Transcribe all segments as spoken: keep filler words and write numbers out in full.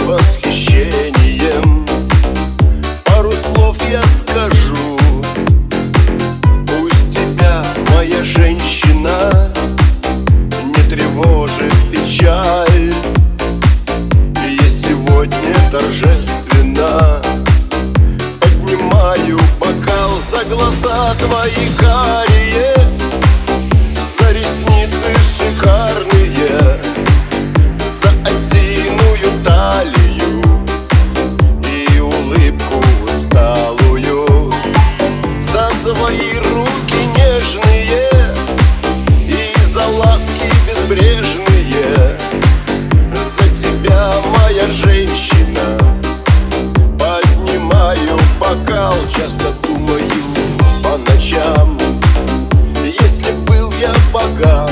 восхищением. Пару слов я скажу. Пусть тебя, моя женщина, не тревожит печаль. Я сегодня торжественно поднимаю бокал за глаза твои карие, за ресницы шикарные, за осиную талию и улыбку усталую, за твои руки нежные и за ласки безбрежные, за тебя, моя женщина, поднимаю бокал. Часто думаю по ночам, если был я богат,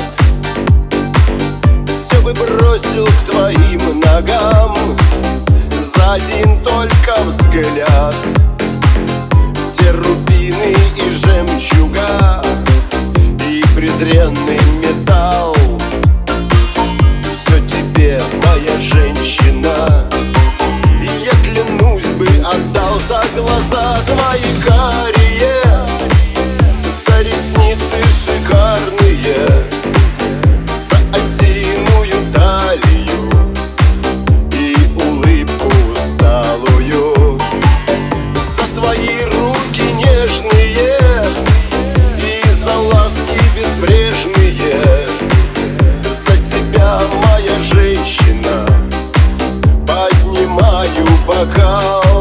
все бы бросил к твоим ногам за один только взгляд. Все рубины и жемчуга и презренный металл все тебе, моя женщина, и я клянусь бы отдал за глаза твои карие, за ресницы шикарные, за осиную талию и улыбку усталую, за твои руки нежные и за ласки безбрежные, за тебя, моя женщина, поднимаю бокал.